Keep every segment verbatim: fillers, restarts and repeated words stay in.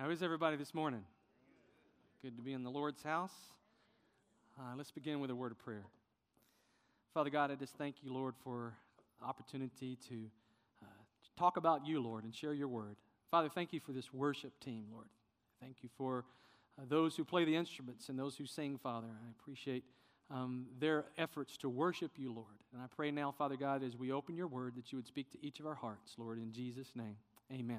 How is everybody this morning? Good to be in the Lord's house. Uh, let's begin with a word of prayer. Father God, I just thank you, Lord, for the opportunity to uh, talk about you, Lord, and share your word. Father, thank you for this worship team, Lord. Thank you for uh, those who play the instruments and those who sing, Father. I appreciate um, their efforts to worship you, Lord. And I pray now, Father God, as we open your word, that you would speak to each of our hearts, Lord, in Jesus' name. Amen.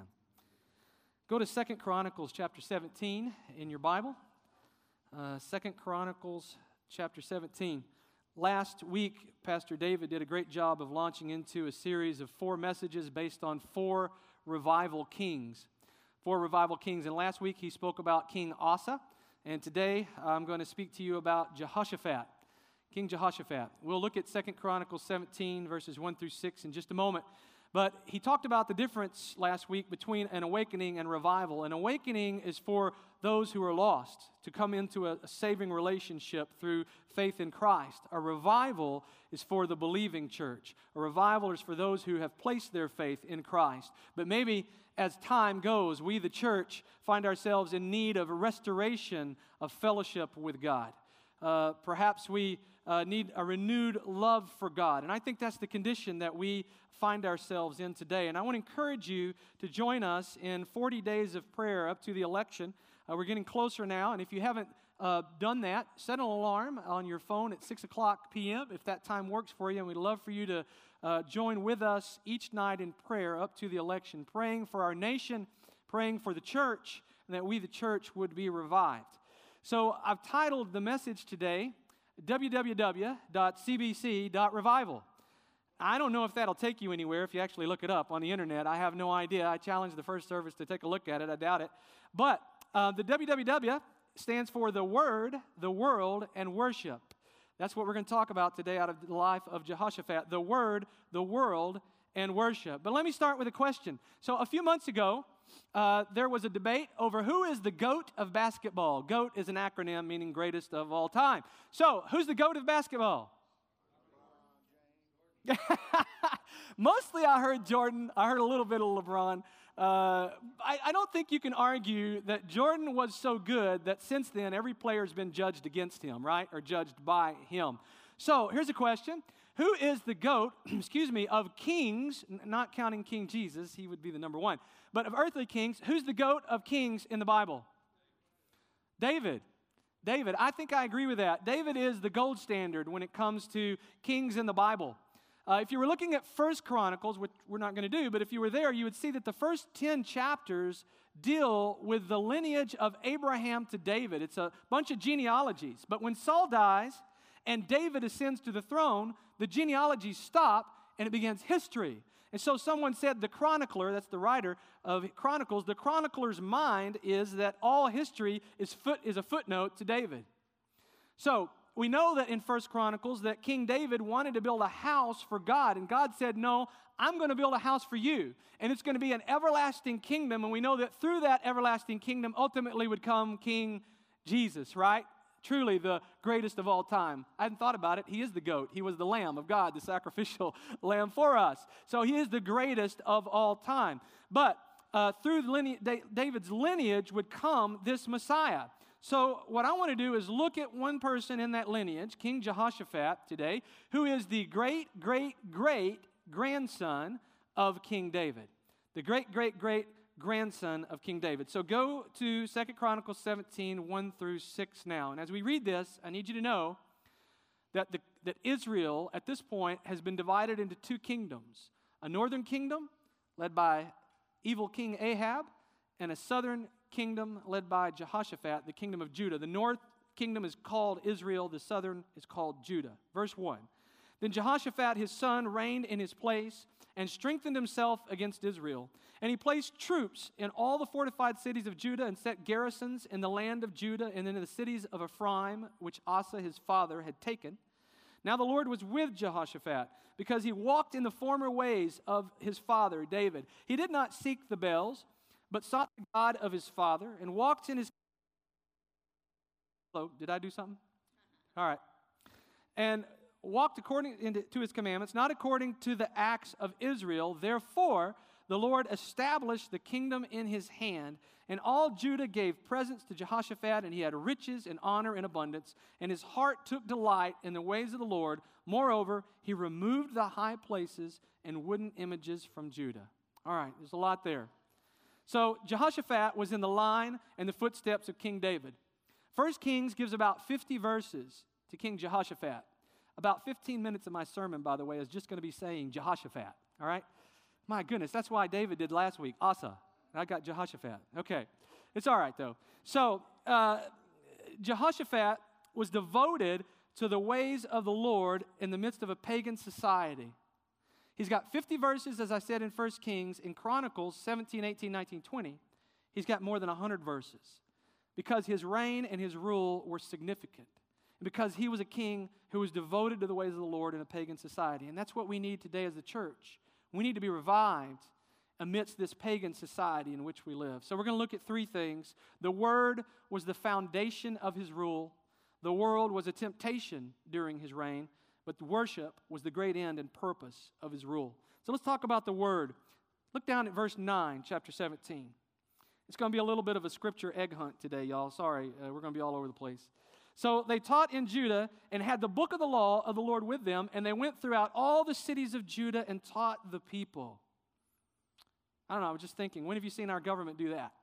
Go to Second Chronicles chapter seventeen in your Bible. Uh, Second Chronicles chapter seventeen. Last week, Pastor David did a great job of launching into a series of four messages based on four revival kings. Four revival kings. And last week, he spoke about King Asa. And today, I'm going to speak to you about Jehoshaphat, King Jehoshaphat. We'll look at Second Chronicles seventeen, verses one through six in just a moment. But he talked about the difference last week between an awakening and revival. An awakening is for those who are lost to come into a, a saving relationship through faith in Christ. A revival is for the believing church. A revival is for those who have placed their faith in Christ. But maybe as time goes, we, the church, find ourselves in need of a restoration of fellowship with God. Uh, perhaps we uh, need a renewed love for God. And I think that's the condition that we find ourselves in today. And I want to encourage you to join us in forty days of prayer up to the election. Uh, we're getting closer now. And if you haven't uh, done that, set an alarm on your phone at six o'clock p.m. if that time works for you. And we'd love for you to uh, join with us each night in prayer up to the election, praying for our nation, praying for the church, and that we, the church, would be revived. So I've titled the message today, w w w dot c b c dot revival. I don't know if that'll take you anywhere if you actually look it up on the internet. I have no idea. I challenged the first service to take a look at it. I doubt it. But uh, the w w w stands for the Word, the World, and Worship. That's what we're going to talk about today out of the life of Jehoshaphat. The Word, the World, and Worship. But let me start with a question. So a few months ago, Uh, there was a debate over who is the GOAT of basketball. GOAT is an acronym meaning greatest of all time. So, who's the GOAT of basketball? Mostly I heard Jordan. I heard a little bit of LeBron. Uh, I, I don't think you can argue that Jordan was so good that since then every player has been judged against him, right? Or judged by him. So, here's a question. Who is the GOAT, excuse me, of kings, not counting King Jesus, he would be the number one, but of earthly kings, who's the GOAT of kings in the Bible? David. David, I think I agree with that. David is the gold standard when it comes to kings in the Bible. Uh, if you were looking at First Chronicles, which we're not going to do, but if you were there, you would see that the first ten chapters deal with the lineage of Abraham to David. It's a bunch of genealogies. But when Saul dies and David ascends to the throne, the genealogies stop and it begins history. And so someone said the chronicler, that's the writer of Chronicles, the chronicler's mind is that all history is foot is a footnote to David. So we know that in First Chronicles that King David wanted to build a house for God, and God said, no, I'm going to build a house for you, and it's going to be an everlasting kingdom, and we know that through that everlasting kingdom ultimately would come King Jesus, right? Truly the greatest of all time. I hadn't thought about it. He is the GOAT. He was the Lamb of God, the sacrificial lamb for us. So he is the greatest of all time. But uh, through line- David's lineage would come this Messiah. So what I want to do is look at one person in that lineage, King Jehoshaphat today, who is the great, great, great grandson of King David. The great, great, great grandson of King David. So go to Second Chronicles seventeen, one through six now. And as we read this, I need you to know that, the, that Israel at this point has been divided into two kingdoms. A northern kingdom led by evil King Ahab, and a southern kingdom led by Jehoshaphat, the kingdom of Judah. The north kingdom is called Israel, the southern is called Judah. Verse one. Then Jehoshaphat his son reigned in his place and strengthened himself against Israel. And he placed troops in all the fortified cities of Judah and set garrisons in the land of Judah and in the cities of Ephraim, which Asa his father had taken. Now the Lord was with Jehoshaphat because he walked in the former ways of his father David. He did not seek the Baals, but sought the God of his father and walked in his... Hello, did I do something? All right. And walked according to his commandments, not according to the acts of Israel. Therefore, the Lord established the kingdom in his hand, and all Judah gave presents to Jehoshaphat, and he had riches and honor in abundance, and his heart took delight in the ways of the Lord. Moreover, he removed the high places and wooden images from Judah. All right, there's a lot there. So Jehoshaphat was in the line and the footsteps of King David. First Kings gives about fifty verses to King Jehoshaphat. About fifteen minutes of my sermon, by the way, is just going to be saying Jehoshaphat, all right? My goodness, that's why David did last week, Asa. I got Jehoshaphat. Okay, it's all right, though. So uh, Jehoshaphat was devoted to the ways of the Lord in the midst of a pagan society. He's got fifty verses, as I said, in First Kings. In Chronicles seventeen, eighteen, nineteen, twenty, he's got more than one hundred verses because his reign and his rule were significant. And because he was a king who was devoted to the ways of the Lord in a pagan society. And that's what we need today as a church. We need to be revived amidst this pagan society in which we live. So we're going to look at three things. The Word was the foundation of his rule. The world was a temptation during his reign. But the worship was the great end and purpose of his rule. So let's talk about the Word. Look down at verse nine, chapter seventeen. It's going to be a little bit of a scripture egg hunt today, y'all. Sorry, uh, we're going to be all over the place. So they taught in Judah and had the book of the law of the Lord with them, and they went throughout all the cities of Judah and taught the people. I don't know, I was just thinking, when have you seen our government do that?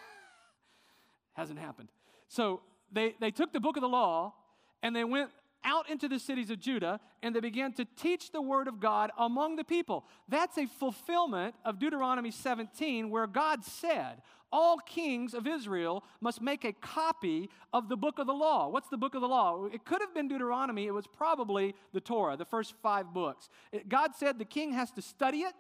Hasn't happened. So they, they took the book of the law, and they went out into the cities of Judah, and they began to teach the word of God among the people. That's a fulfillment of Deuteronomy seventeen, where God said, all kings of Israel must make a copy of the book of the law. What's the book of the law? It could have been Deuteronomy. It was probably the Torah, the first five books. It, God said the king has to study it,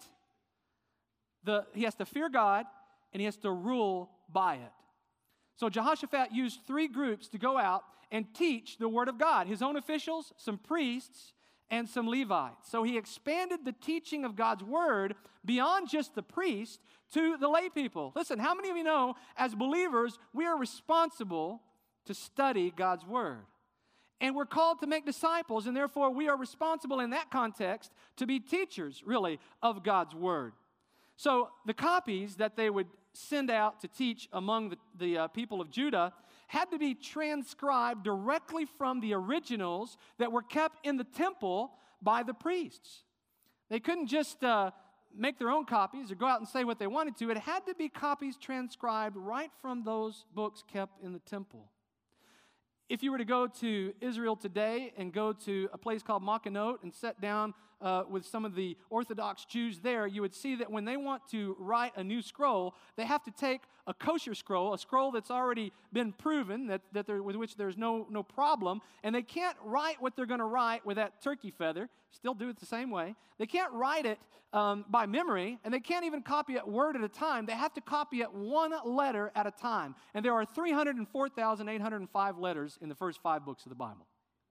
the, he has to fear God, and he has to rule by it. So Jehoshaphat used three groups to go out and teach the word of God. His own officials, some priests, and some Levites. So he expanded the teaching of God's word beyond just the priest to the lay people. Listen, how many of you know, as believers, we are responsible to study God's word? And we're called to make disciples, and therefore we are responsible in that context to be teachers, really, of God's word. So the copies that they would send out to teach among the, the uh, people of Judah had to be transcribed directly from the originals that were kept in the temple by the priests. They couldn't just uh, make their own copies or go out and say what they wanted to. It had to be copies transcribed right from those books kept in the temple. If you were to go to Israel today and go to a place called Makanot and sit down uh, with some of the Orthodox Jews there, you would see that when they want to write a new scroll, they have to take a kosher scroll, a scroll that's already been proven, that, that there, with which there's no, no problem, and they can't write what they're going to write with that turkey feather, still do it the same way. They can't write it um, by memory, and they can't even copy it word at a time. They have to copy it one letter at a time. And there are three hundred four thousand eight hundred five letters in the first five books of the Bible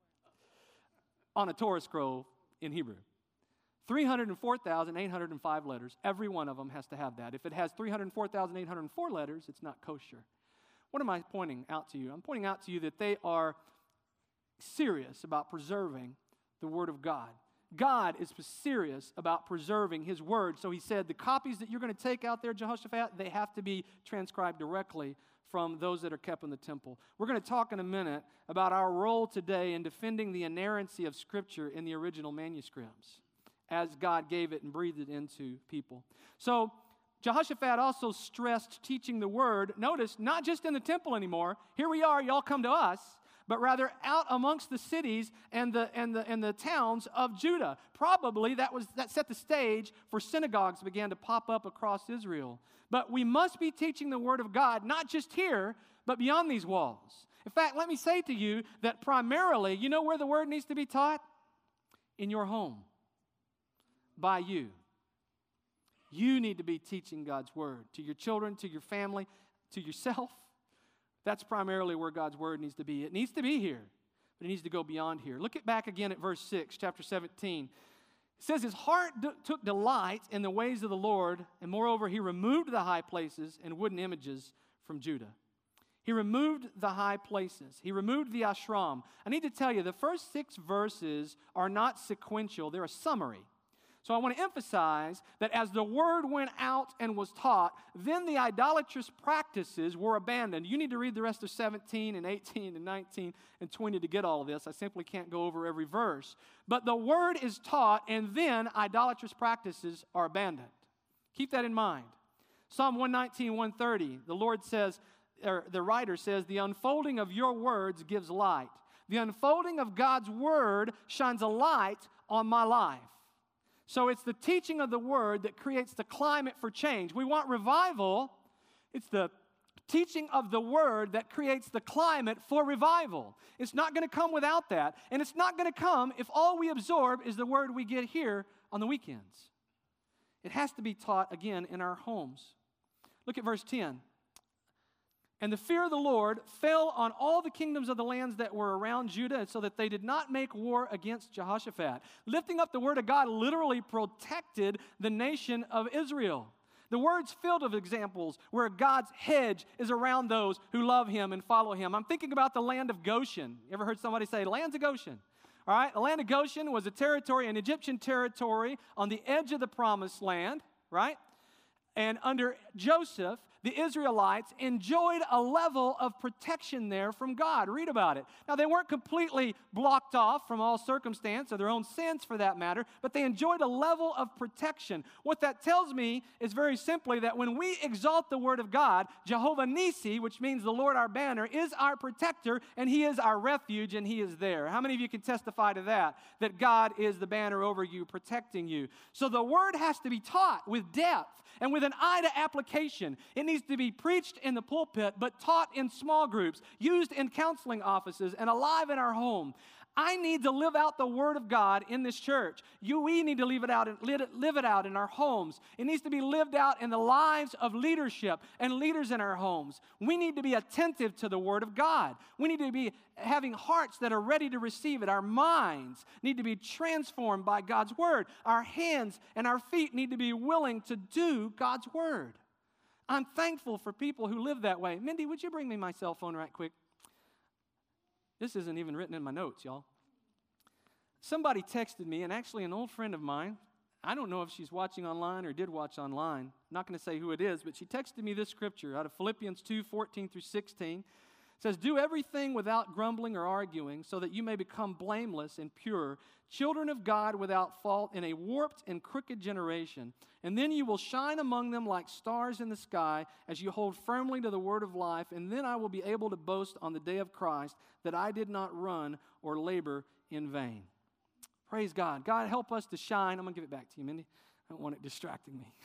on a Torah scroll in Hebrew. three hundred four thousand eight hundred five letters. Every one of them has to have that. If it has three hundred four thousand eight hundred four letters, it's not kosher. What am I pointing out to you? I'm pointing out to you that they are serious about preserving the Word of God. God is serious about preserving His Word. So He said, the copies that you're going to take out there, Jehoshaphat, they have to be transcribed directly from those that are kept in the temple. We're going to talk in a minute about our role today in defending the inerrancy of Scripture in the original manuscripts, as God gave it and breathed it into people. So Jehoshaphat also stressed teaching the word, notice, not just in the temple anymore. Here we are, y'all come to us, but rather out amongst the cities and the and the and the towns of Judah. Probably that was that set the stage for synagogues began to pop up across Israel. But we must be teaching the word of God, not just here, but beyond these walls. In fact, let me say to you that primarily, you know where the word needs to be taught? In your home. By you. You need to be teaching God's word to your children, to your family, to yourself. That's primarily where God's word needs to be. It needs to be here, but it needs to go beyond here. Look at back again at verse six, chapter seventeen. It says, his heart d- took delight in the ways of the Lord, and moreover, he removed the high places and wooden images from Judah. He removed the high places. He removed the ashram. I need to tell you, the first six verses are not sequential. They're a summary. So I want to emphasize that as the word went out and was taught, then the idolatrous practices were abandoned. You need to read the rest of seventeen and eighteen and nineteen and twenty to get all of this. I simply can't go over every verse. But the word is taught, and then idolatrous practices are abandoned. Keep that in mind. Psalm one nineteen, one thirty, the Lord says, or the writer says, the unfolding of your words gives light. The unfolding of God's word shines a light on my life. So it's the teaching of the word that creates the climate for change. We want revival. It's the teaching of the word that creates the climate for revival. It's not going to come without that. And it's not going to come if all we absorb is the word we get here on the weekends. It has to be taught again in our homes. Look at verse ten. And the fear of the Lord fell on all the kingdoms of the lands that were around Judah, so that they did not make war against Jehoshaphat. Lifting up the word of God literally protected the nation of Israel. The word's filled of examples where God's hedge is around those who love him and follow him. I'm thinking about the land of Goshen. You ever heard somebody say, lands of Goshen? All right, the land of Goshen was a territory, an Egyptian territory on the edge of the promised land, right? And under Joseph, the Israelites enjoyed a level of protection there from God. Read about it. Now, they weren't completely blocked off from all circumstance or their own sins for that matter, but they enjoyed a level of protection. What that tells me is very simply that when we exalt the word of God, Jehovah Nissi, which means the Lord our banner, is our protector, and he is our refuge, and he is there. How many of you can testify to that, that God is the banner over you, protecting you? So the word has to be taught with depth and with an eye to application. It needs to be preached in the pulpit, but taught in small groups, used in counseling offices, and alive in our home. I need to live out the Word of God in this church. You, we need to live it out, live it out in our homes. It needs to be lived out in the lives of leadership and leaders in our homes. We need to be attentive to the Word of God. We need to be having hearts that are ready to receive it. Our minds need to be transformed by God's Word. Our hands and our feet need to be willing to do God's Word. I'm thankful for people who live that way. Mindy, would you bring me my cell phone right quick? This isn't even written in my notes, y'all. Somebody texted me, and actually an old friend of mine, I don't know if she's watching online or did watch online. I'm not going to say who it is, but she texted me this scripture out of Philippians two, fourteen through sixteen. It says, do everything without grumbling or arguing, so that you may become blameless and pure, children of God without fault in a warped and crooked generation. And then you will shine among them like stars in the sky as you hold firmly to the word of life. And then I will be able to boast on the day of Christ that I did not run or labor in vain. Praise God. God, help us to shine. I'm going to give it back to you, Mindy. I don't want it distracting me.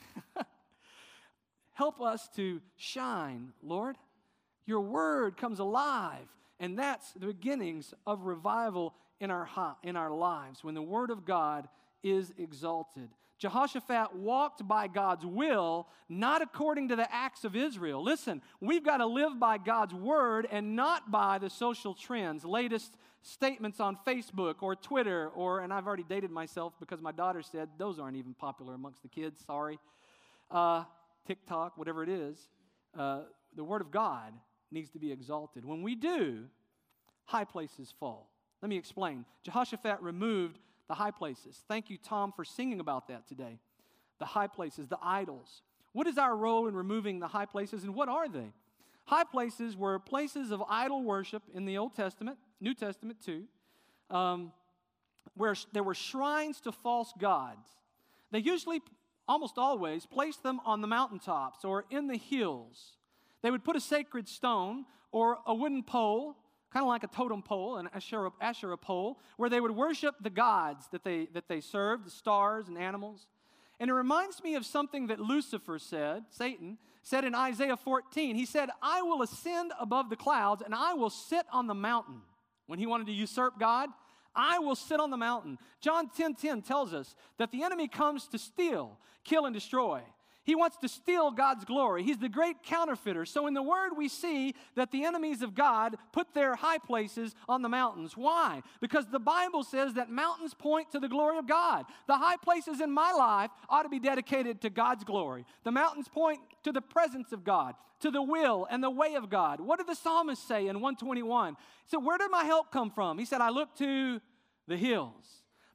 Help us to shine, Lord. Your word comes alive, and that's the beginnings of revival in our, in our lives, when the word of God is exalted. Jehoshaphat walked by God's will, not according to the acts of Israel. Listen, we've got to live by God's word and not by the social trends, latest statements on Facebook or Twitter, or, and I've already dated myself because my daughter said those aren't even popular amongst the kids, sorry. Uh, TikTok, whatever it is. Uh, the word of God needs to be exalted. When we do, high places fall. Let me explain. Jehoshaphat removed the high places. Thank you, Tom, for singing about that today. The high places, the idols. What is our role in removing the high places, and what are they? High places were places of idol worship in the Old Testament, New Testament too, um, where there were shrines to false gods. They usually, almost always, placed them on the mountaintops or in the hills. They would put a sacred stone or a wooden pole, kind of like a totem pole, an Asherah, Asherah pole, where they would worship the gods that they, that they served, the stars and animals. And it reminds me of something that Lucifer said, Satan, said in Isaiah fourteen. He said, I will ascend above the clouds, and I will sit on the mountain. When he wanted to usurp God, I will sit on the mountain. John ten ten tells us that the enemy comes to steal, kill, and destroy. He wants to steal God's glory. He's the great counterfeiter. So in the Word, we see that the enemies of God put their high places on the mountains. Why? Because the Bible says that mountains point to the glory of God. The high places in my life ought to be dedicated to God's glory. The mountains point to the presence of God, to the will and the way of God. What did the psalmist say in one twenty-one? He said, where did my help come from? He said, I look to the hills.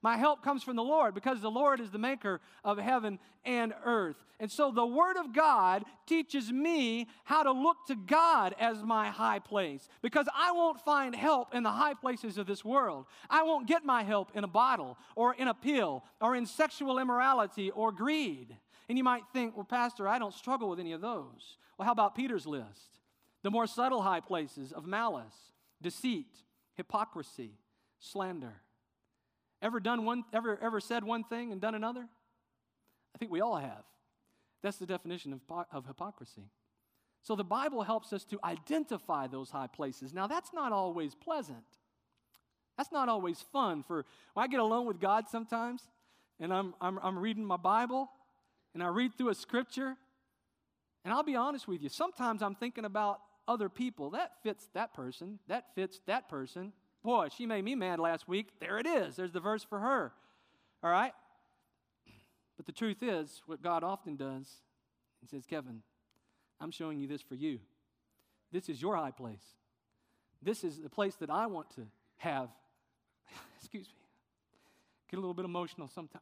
My help comes from the Lord, because the Lord is the maker of heaven and earth. And so the Word of God teaches me how to look to God as my high place, because I won't find help in the high places of this world. I won't get my help in a bottle or in a pill or in sexual immorality or greed. And you might think, well, Pastor, I don't struggle with any of those. Well, how about Peter's list? The more subtle high places of malice, deceit, hypocrisy, slander. Ever done one, ever, ever said one thing and done another? I think we all have. That's the definition of, of hypocrisy. So the Bible helps us to identify those high places. Now, that's not always pleasant. That's not always fun. For when I get alone with God sometimes, and I'm, I'm, I'm reading my Bible, and I read through a scripture, and I'll be honest with you, sometimes I'm thinking about other people. That fits that person. That fits that person. Boy, she made me mad last week. There it is. There's the verse for her. All right? But the truth is, what God often does, He says, Kevin, I'm showing you this for you. This is your high place. This is the place that I want to have. Excuse me. Get a little bit emotional sometimes.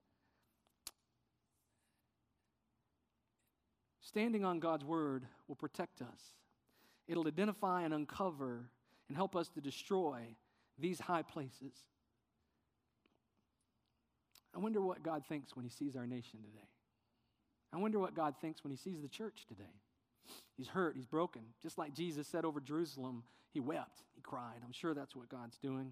Standing on God's word will protect us. It'll identify and uncover and help us to destroy these high places. I wonder what God thinks when He sees our nation today. I wonder what God thinks when He sees the church today. He's hurt, He's broken. Just like Jesus said over Jerusalem, He wept, He cried. I'm sure that's what God's doing.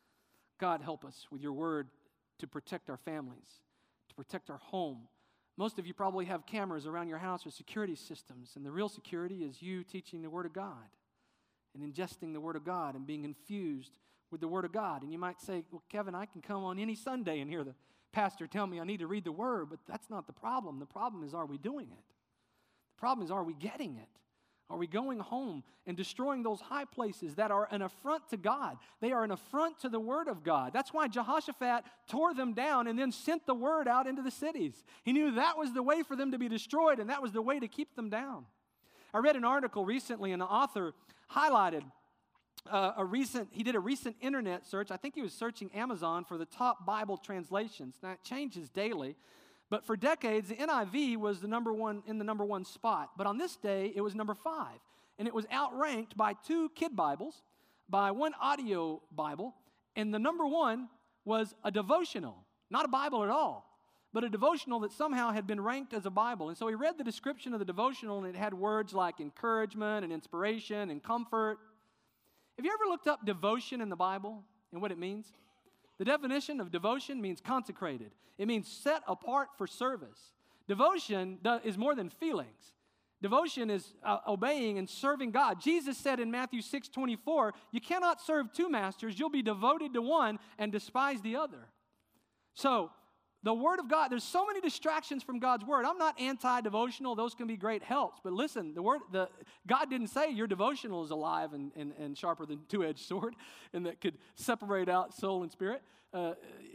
God, help us with your word to protect our families, to protect our home. Most of you probably have cameras around your house or security systems, and the real security is you teaching the Word of God and ingesting the Word of God and being infused with the Word of God. And you might say, well, Kevin, I can come on any Sunday and hear the pastor tell me I need to read the Word, but that's not the problem. The problem is, are we doing it? The problem is, are we getting it? Are we going home and destroying those high places that are an affront to God? They are an affront to the Word of God. That's why Jehoshaphat tore them down and then sent the word out into the cities. He knew that was the way for them to be destroyed, and that was the way to keep them down. I read an article recently, and the author highlighted uh, a recent, he did a recent internet search. I think he was searching Amazon for the top Bible translations. Now, it changes daily. But for decades, the N I V was the number one in the number one spot. But on this day, it was number five. And it was outranked by two kid Bibles, by one audio Bible, and the number one was a devotional. Not a Bible at all, but a devotional that somehow had been ranked as a Bible. And so he read the description of the devotional, and it had words like encouragement and inspiration and comfort. Have you ever looked up devotion in the Bible and what it means? The definition of devotion means consecrated. It means set apart for service. Devotion is more than feelings. Devotion is uh, obeying and serving God. Jesus said in Matthew six twenty-four, you cannot serve two masters. You'll be devoted to one and despise the other. So, the Word of God, there's so many distractions from God's Word. I'm not anti-devotional. Those can be great helps. But listen, the word, the, God didn't say your devotional is alive and, and, and sharper than a two-edged sword and that could separate out soul and spirit. Uh,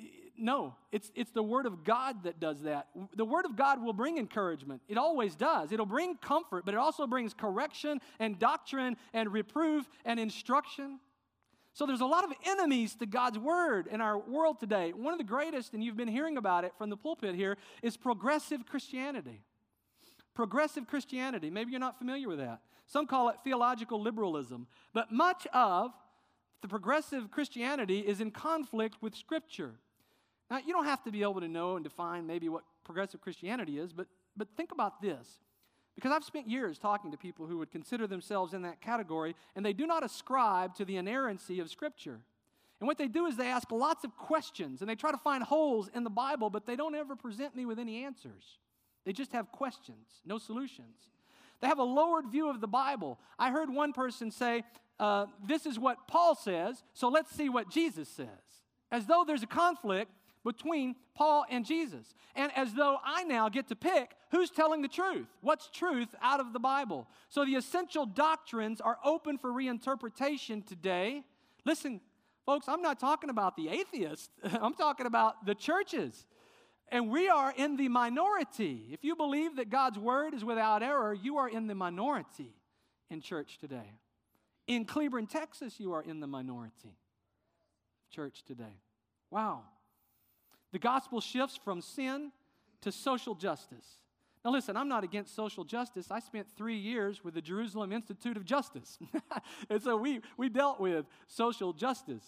no, it's, it's the Word of God that does that. The Word of God will bring encouragement. It always does. It'll bring comfort, but it also brings correction and doctrine and reproof and instruction. So there's a lot of enemies to God's Word in our world today. One of the greatest, and you've been hearing about it from the pulpit here, is progressive Christianity. Progressive Christianity. Maybe you're not familiar with that. Some call it theological liberalism. But much of the progressive Christianity is in conflict with Scripture. Now, you don't have to be able to know and define maybe what progressive Christianity is, but, but think about this. Because I've spent years talking to people who would consider themselves in that category, and they do not ascribe to the inerrancy of Scripture. And what they do is they ask lots of questions, and they try to find holes in the Bible, but they don't ever present me with any answers. They just have questions, no solutions. They have a lowered view of the Bible. I heard one person say, uh, this is what Paul says, so let's see what Jesus says. As though there's a conflict between Paul and Jesus. And as though I now get to pick who's telling the truth. What's truth out of the Bible? So the essential doctrines are open for reinterpretation today. Listen, folks, I'm not talking about the atheists. I'm talking about the churches. And we are in the minority. If you believe that God's Word is without error, you are in the minority in church today. In Cleburne, Texas, you are in the minority church today. Wow. The gospel shifts from sin to social justice. Now listen, I'm not against social justice. I spent three years with the Jerusalem Institute of Justice. And so we, we dealt with social justice.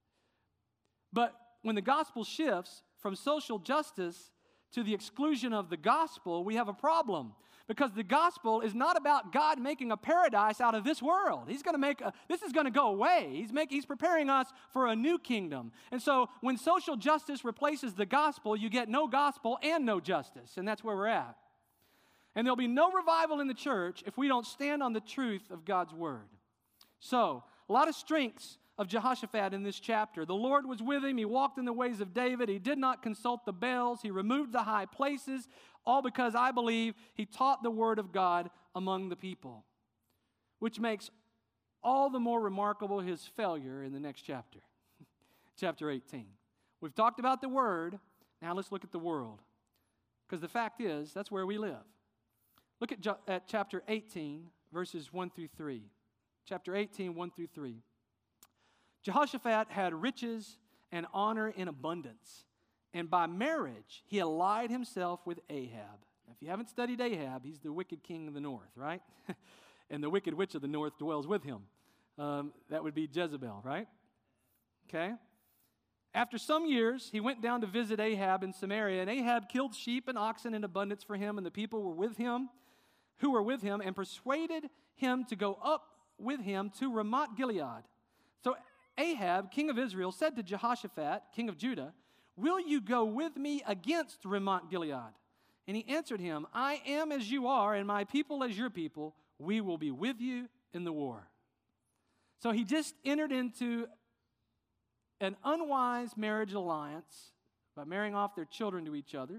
But when the gospel shifts from social justice to the exclusion of the gospel, we have a problem. Because the gospel is not about God making a paradise out of this world. He's going to make a, this is going to go away. He's make, he's preparing us for a new kingdom. And so when social justice replaces the gospel, you get no gospel and no justice. And that's where we're at. And there'll be no revival in the church if we don't stand on the truth of God's word. So, a lot of strengths of Jehoshaphat in this chapter. The Lord was with him. He walked in the ways of David. He did not consult the Baals. He removed the high places, all because I believe he taught the word of God among the people, which makes all the more remarkable his failure in the next chapter, chapter eighteen. We've talked about the word. Now let's look at the world, because the fact is, that's where we live. Look at, at chapter eighteen, verses one through three. Chapter eighteen, one through three. Jehoshaphat had riches and honor in abundance, and by marriage he allied himself with Ahab. Now, if you haven't studied Ahab, he's the wicked king of the north, right? And the wicked witch of the north dwells with him. Um, that would be Jezebel, right? Okay. After some years, he went down to visit Ahab in Samaria, and Ahab killed sheep and oxen in abundance for him, and the people were with him, who were with him, and persuaded him to go up with him to Ramoth Gilead. So Ahab, king of Israel, said to Jehoshaphat, king of Judah, "Will you go with me against Ramoth Gilead?" And he answered him, "I am as you are, and my people as your people. We will be with you in the war." So he just entered into an unwise marriage alliance by marrying off their children to each other,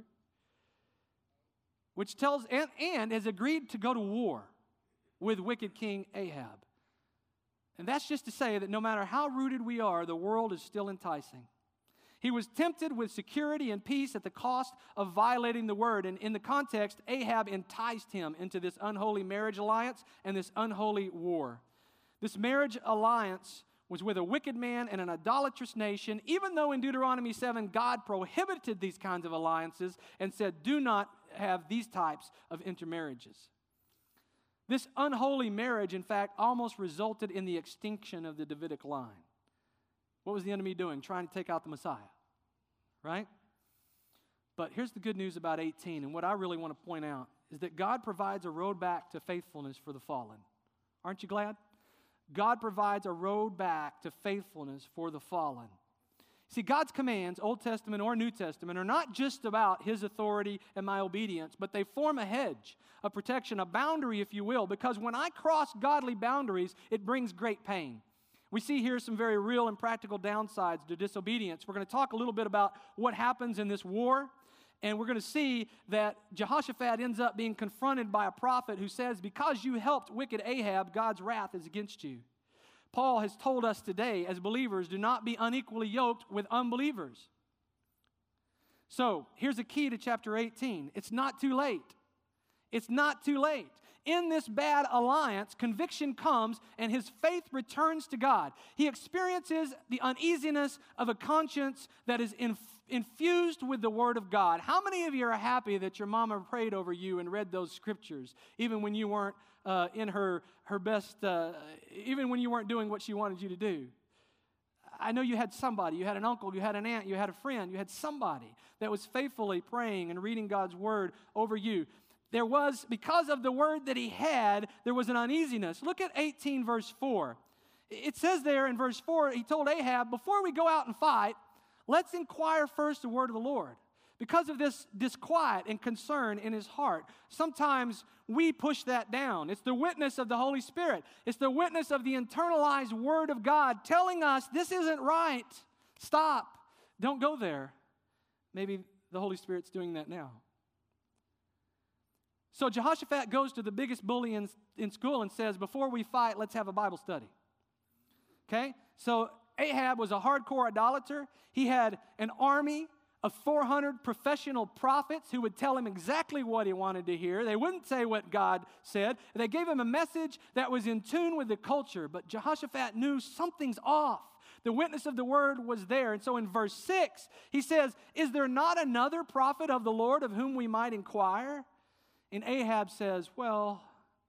which tells, and, and has agreed to go to war with wicked King Ahab. And that's just to say that no matter how rooted we are, the world is still enticing. He was tempted with security and peace at the cost of violating the word. And in the context, Ahab enticed him into this unholy marriage alliance and this unholy war. This marriage alliance was with a wicked man and an idolatrous nation, even though in Deuteronomy seven, God prohibited these kinds of alliances and said, do not have these types of intermarriages. This unholy marriage, in fact, almost resulted in the extinction of the Davidic line. What was the enemy doing? Trying to take out the Messiah, right? But here's the good news about eighteen, and what I really want to point out is that God provides a road back to faithfulness for the fallen. Aren't you glad? God provides a road back to faithfulness for the fallen. See, God's commands, Old Testament or New Testament, are not just about His authority and my obedience, but they form a hedge, a protection, a boundary, if you will, because when I cross godly boundaries, it brings great pain. We see here some very real and practical downsides to disobedience. We're going to talk a little bit about what happens in this war, and we're going to see that Jehoshaphat ends up being confronted by a prophet who says, because you helped wicked Ahab, God's wrath is against you. Paul has told us today, as believers, do not be unequally yoked with unbelievers. So, here's a key to chapter eighteen. It's not too late. It's not too late. In this bad alliance, conviction comes and his faith returns to God. He experiences the uneasiness of a conscience that is inf- infused with the Word of God. How many of you are happy that your mama prayed over you and read those scriptures, even when you weren't uh, in her, her best, uh, even when you weren't doing what she wanted you to do? I know you had somebody, you had an uncle, you had an aunt, you had a friend, you had somebody that was faithfully praying and reading God's Word over you. There was, because of the word that he had, there was an uneasiness. Look at eighteen, verse four. It says there in verse four, he told Ahab, before we go out and fight, let's inquire first the word of the Lord. Because of this disquiet and concern in his heart, sometimes we push that down. It's the witness of the Holy Spirit. It's the witness of the internalized word of God telling us this isn't right. Stop. Don't go there. Maybe the Holy Spirit's doing that now. So Jehoshaphat goes to the biggest bully in, in school and says, before we fight, let's have a Bible study. Okay? So Ahab was a hardcore idolater. He had an army of four hundred professional prophets who would tell him exactly what he wanted to hear. They wouldn't say what God said. They gave him a message that was in tune with the culture. But Jehoshaphat knew something's off. The witness of the word was there. And so in verse six, he says, is there not another prophet of the Lord of whom we might inquire? And Ahab says, well,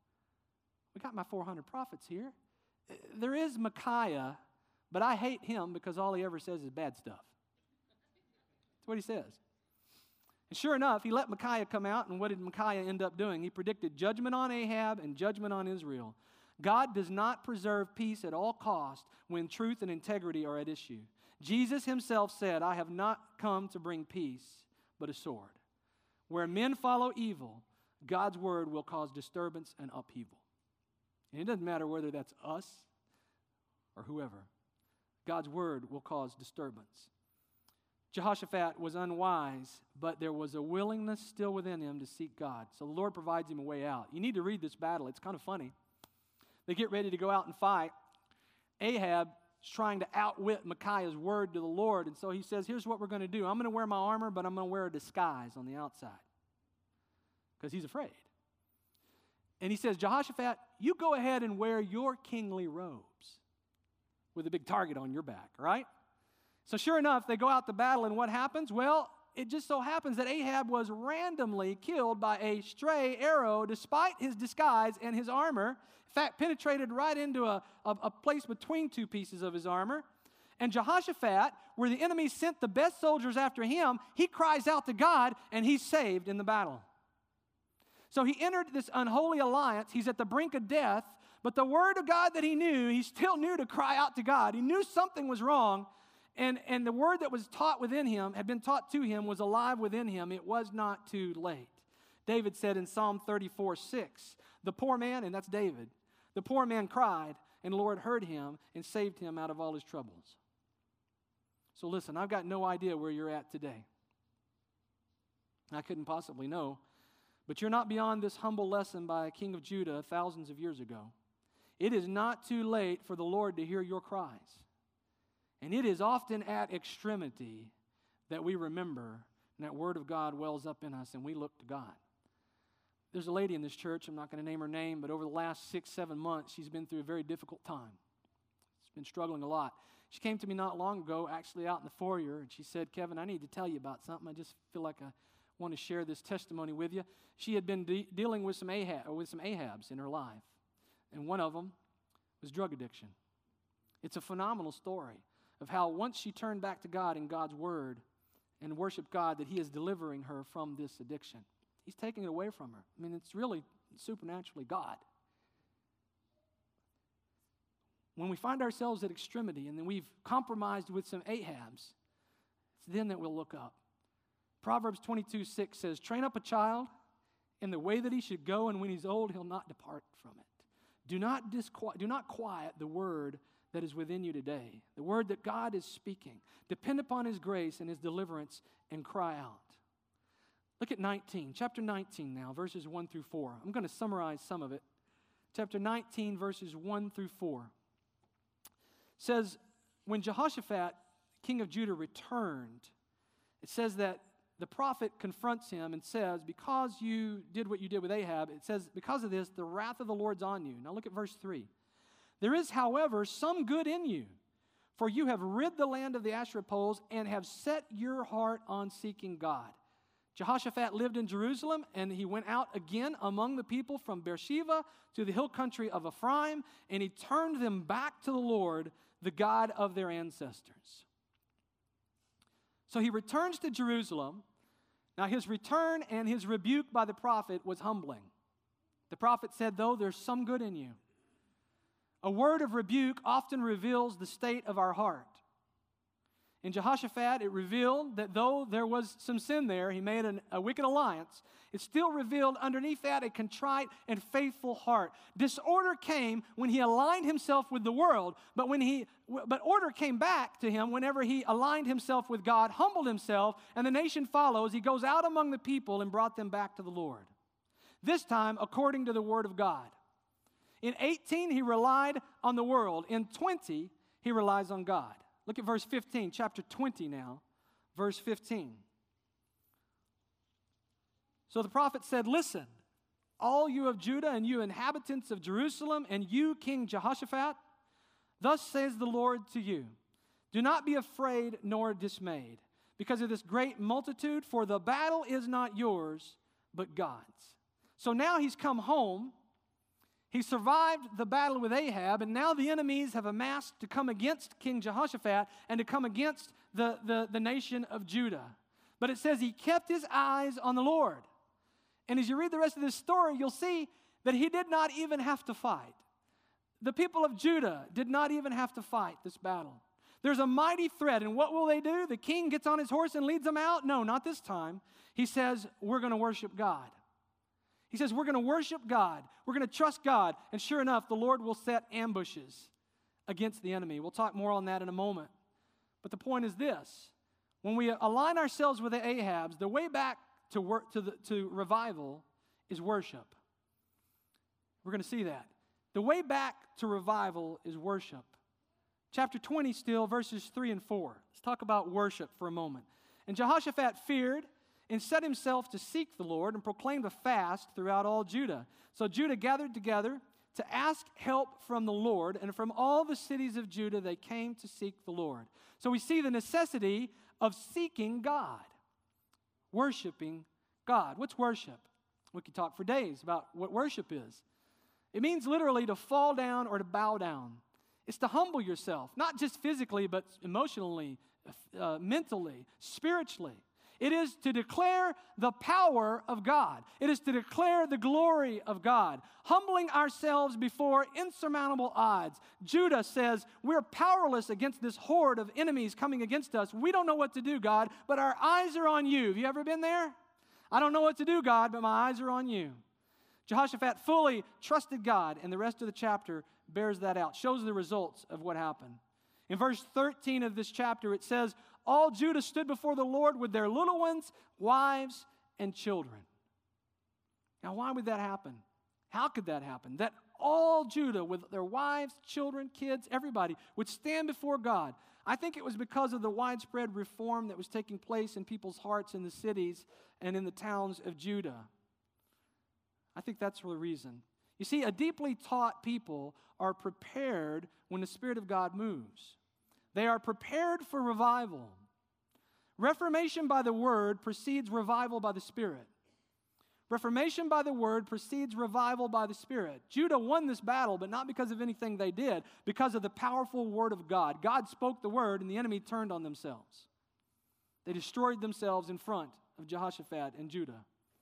we got my four hundred prophets here. There is Micaiah, but I hate him because all he ever says is bad stuff. That's what he says. And sure enough, he let Micaiah come out, and what did Micaiah end up doing? He predicted judgment on Ahab and judgment on Israel. God does not preserve peace at all cost when truth and integrity are at issue. Jesus himself said, I have not come to bring peace, but a sword. Where men follow evil, God's word will cause disturbance and upheaval. And it doesn't matter whether that's us or whoever. God's word will cause disturbance. Jehoshaphat was unwise, but there was a willingness still within him to seek God. So the Lord provides him a way out. You need to read this battle. It's kind of funny. They get ready to go out and fight. Ahab is trying to outwit Micaiah's word to the Lord, and so he says, here's what we're going to do. I'm going to wear my armor, but I'm going to wear a disguise on the outside because he's afraid. And he says, Jehoshaphat, you go ahead and wear your kingly robes with a big target on your back, right? So sure enough, they go out to battle, and what happens? Well, it just so happens that Ahab was randomly killed by a stray arrow despite his disguise and his armor. In fact, penetrated right into a, a, a place between two pieces of his armor. And Jehoshaphat, where the enemy sent the best soldiers after him, he cries out to God, and he's saved in the battle. So he entered this unholy alliance. He's at the brink of death, but the word of God that he knew, he still knew to cry out to God. He knew something was wrong, and, and the word that was taught within him, had been taught to him, was alive within him. It was not too late. David said in Psalm thirty-four six, the poor man, and that's David, the poor man cried, and the Lord heard him and saved him out of all his troubles. So listen, I've got no idea where you're at today. I couldn't possibly know. But you're not beyond this humble lesson by a king of Judah thousands of years ago. It is not too late for the Lord to hear your cries. And it is often at extremity that we remember and that word of God wells up in us and we look to God. There's a lady in this church, I'm not going to name her name, but over the last six, seven months, she's been through a very difficult time. She's been struggling a lot. She came to me not long ago, actually out in the foyer, and she said, Kevin, I need to tell you about something. I just feel like I want to share this testimony with you. She had been de- dealing with some Ahab, with some Ahabs in her life, and one of them was drug addiction. It's a phenomenal story of how once she turned back to God and God's word and worshiped God, that he is delivering her from this addiction. He's taking it away from her. I mean, it's really supernaturally God. When we find ourselves at extremity and then we've compromised with some Ahabs, it's then that we'll look up. Proverbs twenty-two six says, train up a child in the way that he should go, and when he's old, he'll not depart from it. Do not disqui- do not quiet the word that is within you today, the word that God is speaking. Depend upon his grace and his deliverance and cry out. Look at nineteen, chapter nineteen now, verses one through four. I'm going to summarize some of it. Chapter nineteen, verses one through four. Says, when Jehoshaphat, king of Judah, returned, it says that the prophet confronts him and says, because you did what you did with Ahab, it says, because of this, the wrath of the Lord's on you. Now look at verse three. There is, however, some good in you, for you have rid the land of the Asherah poles and have set your heart on seeking God. Jehoshaphat lived in Jerusalem, and he went out again among the people from Beersheba to the hill country of Ephraim, and he turned them back to the Lord, the God of their ancestors. So he returns to Jerusalem. Now his return and his rebuke by the prophet was humbling. The prophet said, though there's some good in you. A word of rebuke often reveals the state of our heart. In Jehoshaphat, it revealed that though there was some sin there, he made an, a wicked alliance, it still revealed underneath that a contrite and faithful heart. Disorder came when he aligned himself with the world, but when he, but order came back to him whenever he aligned himself with God, humbled himself, and the nation follows. He goes out among the people and brought them back to the Lord. This time, according to the word of God. In eighteen, he relied on the world. In twenty, he relies on God. Look at verse fifteen, chapter twenty now, verse fifteen. So the prophet said, listen, all you of Judah and you inhabitants of Jerusalem and you, King Jehoshaphat, thus says the Lord to you, Do not be afraid nor dismayed because of this great multitude, for the battle is not yours, but God's. So now he's come home. He survived the battle with Ahab, and now the enemies have amassed to come against King Jehoshaphat and to come against the, the, the nation of Judah. But it says he kept his eyes on the Lord. And as you read the rest of this story, you'll see that he did not even have to fight. The people of Judah did not even have to fight this battle. There's a mighty threat, and what will they do? The king gets on his horse and leads them out? No, not this time. He says, we're going to worship God. He says, we're going to worship God. We're going to trust God. And sure enough, the Lord will set ambushes against the enemy. We'll talk more on that in a moment. But the point is this. When we align ourselves with the Ahabs, the way back to, work, to, the, to revival is worship. We're going to see that. The way back to revival is worship. Chapter twenty still, verses three and four. Let's talk about worship for a moment. And Jehoshaphat feared and set himself to seek the Lord and proclaimed a fast throughout all Judah. So Judah gathered together to ask help from the Lord, and from all the cities of Judah they came to seek the Lord. So we see the necessity of seeking God, worshiping God. What's worship? We could talk for days about what worship is. It means literally to fall down or to bow down. It's to humble yourself, not just physically, but emotionally, uh, mentally, spiritually. It is to declare the power of God. It is to declare the glory of God, humbling ourselves before insurmountable odds. Judah says, we're powerless against this horde of enemies coming against us. We don't know what to do, God, but our eyes are on you. Have you ever been there? I don't know what to do, God, but my eyes are on you. Jehoshaphat fully trusted God, and the rest of the chapter bears that out, shows the results of what happened. In verse thirteen of this chapter, it says, all Judah stood before the Lord with their little ones, wives, and children. Now, why would that happen? How could that happen? That all Judah, with their wives, children, kids, everybody, would stand before God. I think it was because of the widespread reform that was taking place in people's hearts in the cities and in the towns of Judah. I think that's the reason. You see, a deeply taught people are prepared when the Spirit of God moves. They are prepared for revival. Reformation by the Word precedes revival by the Spirit. Reformation by the Word precedes revival by the Spirit. Judah won this battle, but not because of anything they did, because of the powerful Word of God. God spoke the Word, and the enemy turned on themselves. They destroyed themselves in front of Jehoshaphat and Judah.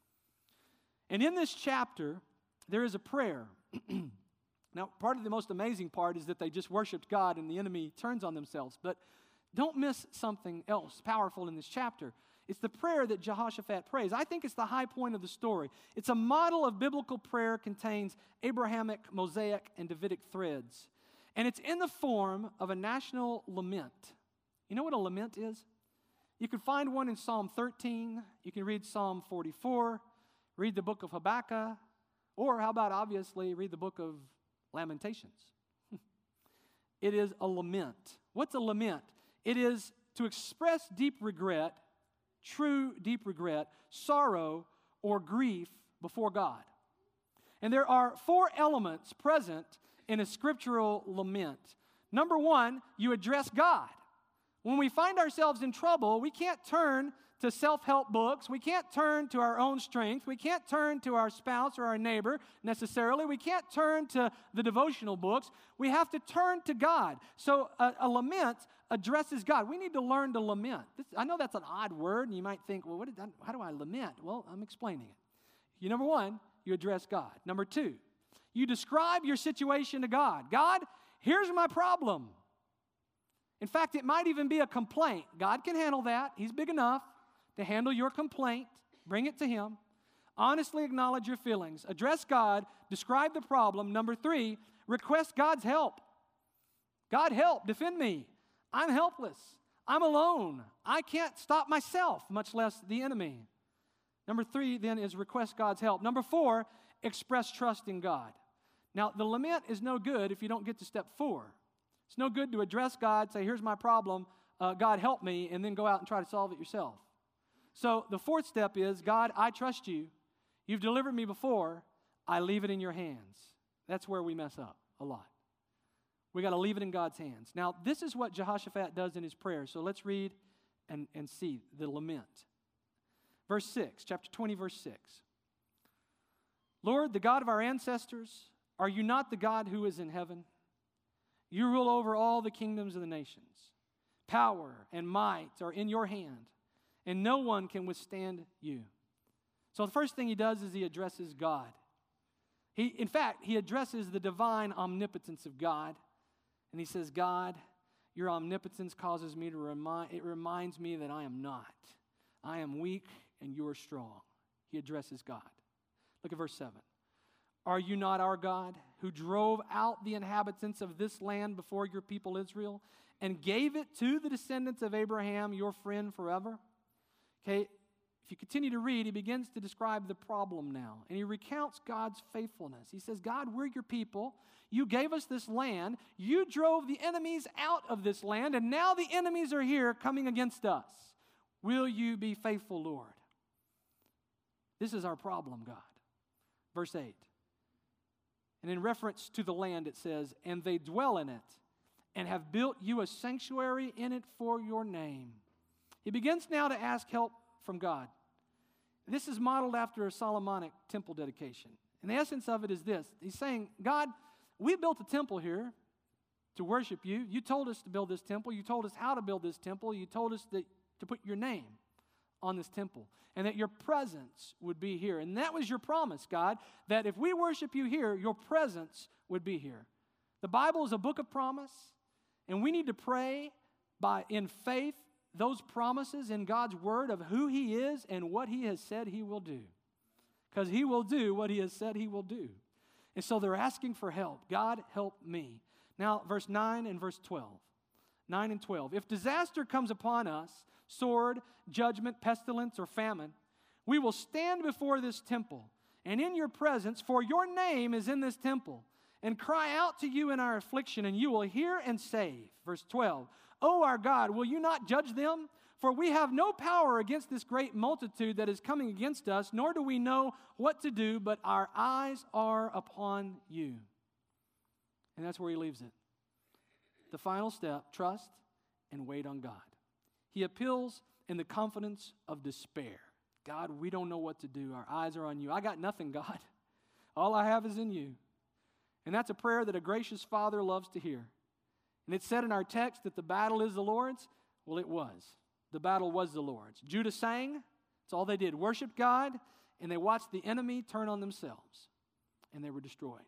And in this chapter, there is a prayer. Now, part of the most amazing part is that they just worshiped God and the enemy turns on themselves. But don't miss something else powerful in this chapter. It's the prayer that Jehoshaphat prays. I think it's the high point of the story. It's a model of biblical prayer, contains Abrahamic, Mosaic, and Davidic threads. And it's in the form of a national lament. You know what a lament is? You can find one in Psalm thirteen. You can read Psalm forty-four, read the book of Habakkuk, or how about obviously read the book of Lamentations. It is a lament. What's a lament? It is to express deep regret, true deep regret, sorrow, or grief before God. And there are four elements present in a scriptural lament. Number one, you address God. When we find ourselves in trouble, we can't turn to self-help books. We can't turn to our own strength. We can't turn to our spouse or our neighbor necessarily. We can't turn to the devotional books. We have to turn to God. So a, a lament addresses God. We need to learn to lament. This, I know that's an odd word, and you might think, well, what did that, how do I lament? Well, I'm explaining it. You, number one, you address God. Number two, you describe your situation to God. God, here's my problem. In fact, it might even be a complaint. God can handle that. He's big enough to handle your complaint. Bring it to Him. Honestly acknowledge your feelings. Address God. Describe the problem. Number three, request God's help. God, help. Defend me. I'm helpless. I'm alone. I can't stop myself, much less the enemy. Number three, then, is request God's help. Number four, express trust in God. Now, the lament is no good if you don't get to step four. It's no good to address God, say, here's my problem, uh, God help me, and then go out and try to solve it yourself. So the fourth step is, God, I trust you. You've delivered me before. I leave it in your hands. That's where we mess up a lot. We got to leave it in God's hands. Now, this is what Jehoshaphat does in his prayer. So let's read and, and see the lament. Verse six, chapter twenty, verse six. Lord, the God of our ancestors, are you not the God who is in heaven? You rule over all the kingdoms of the nations. Power and might are in your hand, and no one can withstand you. So the first thing he does is he addresses God. He, in fact, he addresses the divine omnipotence of God. And he says, God, your omnipotence causes me to remind, it reminds me that I am not. I am weak and you are strong. He addresses God. Look at verse seven. Are you not our God who drove out the inhabitants of this land before your people Israel and gave it to the descendants of Abraham, your friend forever? Okay, if you continue to read, he begins to describe the problem now. And he recounts God's faithfulness. He says, God, we're your people. You gave us this land. You drove the enemies out of this land, and now the enemies are here coming against us. Will you be faithful, Lord? This is our problem, God. Verse eight. And in reference to the land, it says, and they dwell in it and have built you a sanctuary in it for your name. He begins now to ask help from God. This is modeled after a Solomonic temple dedication. And the essence of it is this. He's saying, God, we built a temple here to worship you. You told us to build this temple. You told us how to build this temple. You told us that, to put your name on this temple and that your presence would be here. And that was your promise, God, that if we worship you here, your presence would be here. The Bible is a book of promise, and we need to pray by in faith those promises in God's word of who he is and what he has said he will do. Because he will do what he has said he will do. And so they're asking for help. God, help me. Now, verse nine and verse twelve. nine and twelve. If disaster comes upon us, sword, judgment, pestilence, or famine, we will stand before this temple and in your presence, for your name is in this temple, and cry out to you in our affliction, and you will hear and save. Verse twelve. O our God, will you not judge them? For we have no power against this great multitude that is coming against us, nor do we know what to do, but our eyes are upon you. And that's where he leaves it. The final step, trust and wait on God. He appeals in the confidence of despair. God, we don't know what to do. Our eyes are on you. I got nothing, God. All I have is in you. And that's a prayer that a gracious Father loves to hear. And it said in our text that the battle is the Lord's. Well, it was. The battle was the Lord's. Judah sang. That's all they did. Worshiped God. And they watched the enemy turn on themselves. And they were destroyed.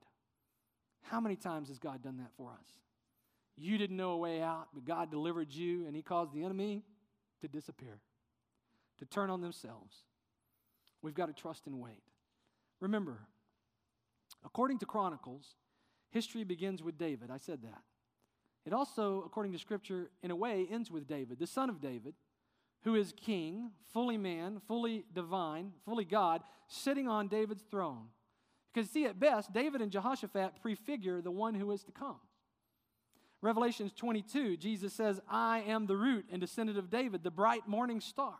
How many times has God done that for us? You didn't know a way out, but God delivered you, and he caused the enemy to disappear, to turn on themselves. We've got to trust and wait. Remember, according to Chronicles, history begins with David. I said that. It also, according to Scripture, in a way, ends with David, the son of David, who is king, fully man, fully divine, fully God, sitting on David's throne. Because, see, at best, David and Jehoshaphat prefigure the one who is to come. Revelation twenty-two, Jesus says, I am the root and descendant of David, the bright morning star.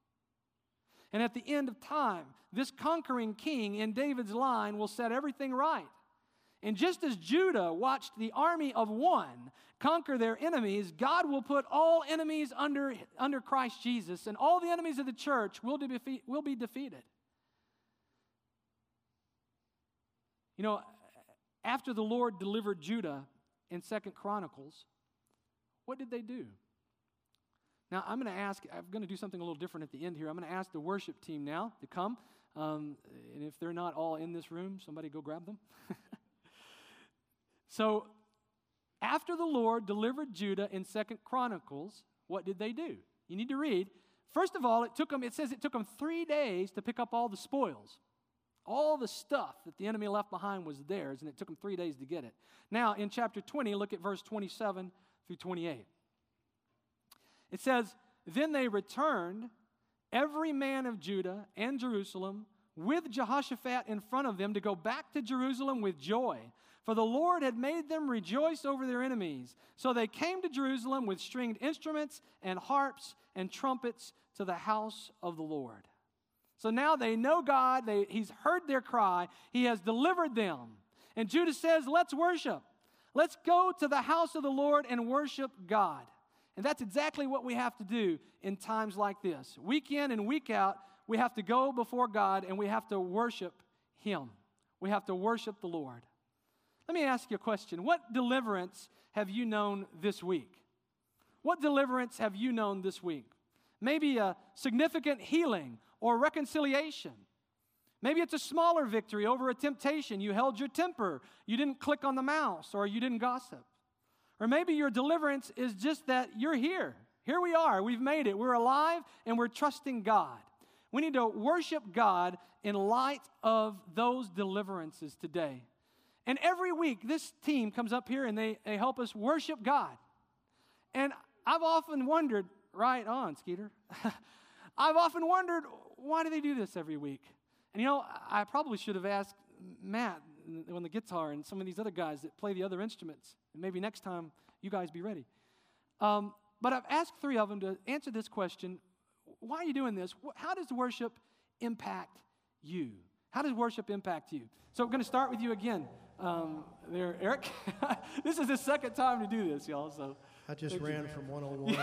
And at the end of time, this conquering king in David's line will set everything right. And just as Judah watched the army of one conquer their enemies, God will put all enemies under, under Christ Jesus, and all the enemies of the church will, defeat, will be defeated. You know, after the Lord delivered Judah in Second Chronicles, what did they do? Now, I'm going to ask, I'm going to do something a little different at the end here. I'm going to ask the worship team now to come. Um, and if they're not all in this room, somebody go grab them. So, after the Lord delivered Judah in Second Chronicles, what did they do? You need to read. First of all, it took them, it says it took them three days to pick up all the spoils. All the stuff that the enemy left behind was theirs, and it took them three days to get it. Now, in chapter twenty, look at verse twenty-seven through twenty-eight. It says, then they returned, every man of Judah and Jerusalem, with Jehoshaphat in front of them, to go back to Jerusalem with joy. For the Lord had made them rejoice over their enemies. So they came to Jerusalem with stringed instruments and harps and trumpets to the house of the Lord. So now they know God. They, he's heard their cry. He has delivered them. And Judah says, let's worship. Let's go to the house of the Lord and worship God. And that's exactly what we have to do in times like this. Week in and week out, we have to go before God and we have to worship Him. We have to worship the Lord. Let me ask you a question. What deliverance have you known this week? What deliverance have you known this week? Maybe a significant healing or reconciliation. Maybe it's a smaller victory over a temptation. You held your temper. You didn't click on the mouse, or you didn't gossip. Or maybe your deliverance is just that you're here. Here we are. We've made it. We're alive, and we're trusting God. We need to worship God in light of those deliverances today. And every week, this team comes up here, and they, they help us worship God. And I've often wondered, right on, Skeeter. I've often wondered, why do they do this every week? And you know, I probably should have asked Matt on the guitar and some of these other guys that play the other instruments. And maybe next time you guys be ready. Um, but I've asked three of them to answer this question. Why are you doing this? How does worship impact you? How does worship impact you? So I'm going to start with you again. Um, there, Eric. This is the second time to do this, y'all. So I just ran you. from one oh one.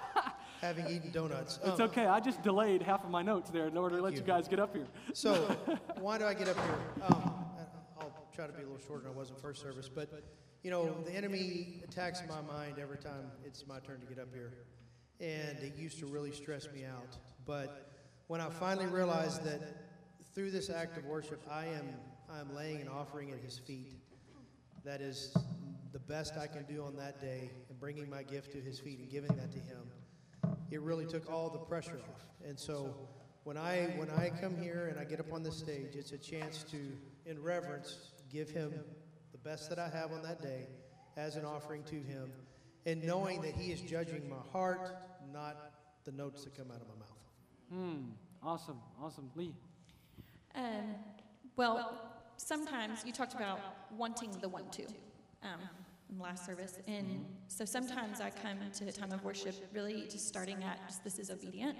Having eaten donuts. It's um, okay. I just delayed half of my notes there in order to let you. you guys get up here. So, why do I get up here? Um, I'll try to be a little shorter than I was in first service. But, you know, the enemy attacks my mind every time it's my turn to get up here. And it used to really stress me out. But when I finally realized that through this act of worship, I am, I am laying an offering at His feet. That is the best I can do on that day, and bringing my gift to His feet and giving that to Him. It really took all the pressure off. And so when I when I come here and I get up on this stage, it's a chance to, in reverence, give Him the best that I have on that day as an offering to Him, and knowing that He is judging my heart, not the notes that come out of my mouth. Hmm. Awesome. Awesome. Lee? Um, well, sometimes you talked about wanting the one-two. Um, in the last service, and so sometimes I come to a time of worship really just starting at just this is obedient,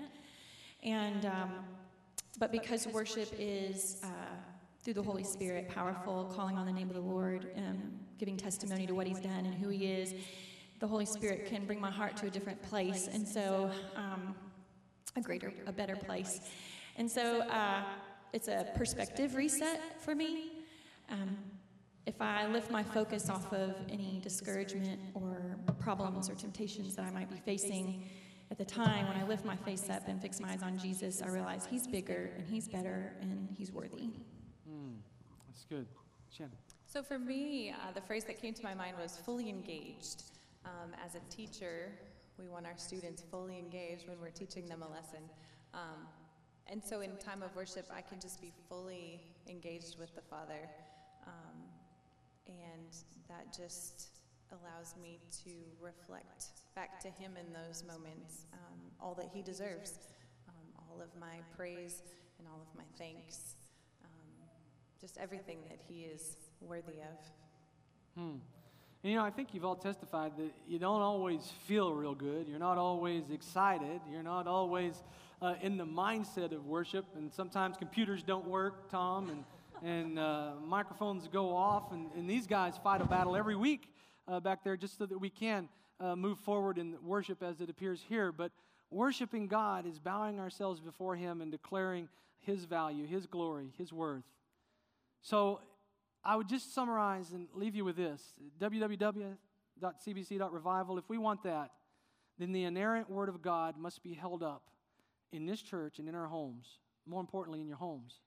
and um, but because worship is uh, through the Holy Spirit, powerful, calling on the name of the Lord, um, giving testimony to what He's done and who He is, the Holy Spirit can bring my heart to a different place, and so um, a greater, a better place, and so uh, it's a perspective reset for me. Um, If I lift my focus off of any discouragement or problems or temptations that I might be facing at the time, when I lift my face up and fix my eyes on Jesus, I realize He's bigger and He's better and He's worthy. Mm, that's good. Shannon. So for me, uh, the phrase that came to my mind was fully engaged. Um, as a teacher, we want our students fully engaged when we're teaching them a lesson. Um, and so in time of worship, I can just be fully engaged with the Father. Um, And that just allows me to reflect back to Him in those moments, um, all that He deserves, um, all of my praise and all of my thanks, um, just everything that He is worthy of. Hmm. And, you know, I think you've all testified that you don't always feel real good. You're not always excited. You're not always uh, in the mindset of worship. And sometimes computers don't work, Tom, and and uh, microphones go off, and, and these guys fight a battle every week uh, back there just so that we can uh, move forward in worship as it appears here. But worshiping God is bowing ourselves before Him and declaring His value, His glory, His worth. So I would just summarize and leave you with this. w w w dot c b c dot revival. If we want that, then the inerrant Word of God must be held up in this church and in our homes, more importantly in your homes.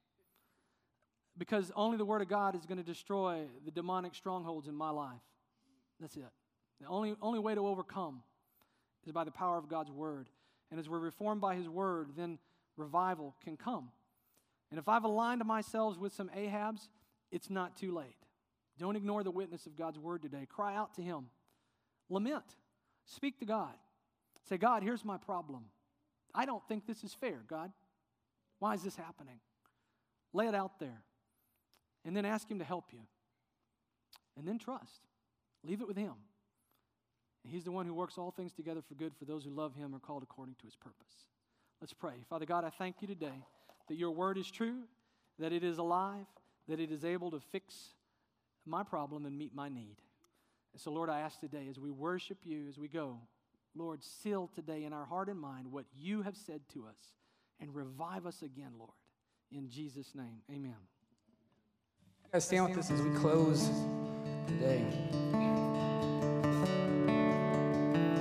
Because only the Word of God is going to destroy the demonic strongholds in my life. That's it. The only, only way to overcome is by the power of God's Word. And as we're reformed by His Word, then revival can come. And if I've aligned myself with some Ahabs, it's not too late. Don't ignore the witness of God's Word today. Cry out to Him. Lament. Speak to God. Say, God, here's my problem. I don't think this is fair, God. Why is this happening? Lay it out there. And then ask Him to help you. And then trust. Leave it with Him. And He's the one who works all things together for good for those who love Him or called according to His purpose. Let's pray. Father God, I thank You today that Your Word is true, that it is alive, that it is able to fix my problem and meet my need. And so, Lord, I ask today as we worship you, as we go, Lord, seal today in our heart and mind what you have said to us and revive us again, Lord. In Jesus' name, amen. You guys stand with us as we close today.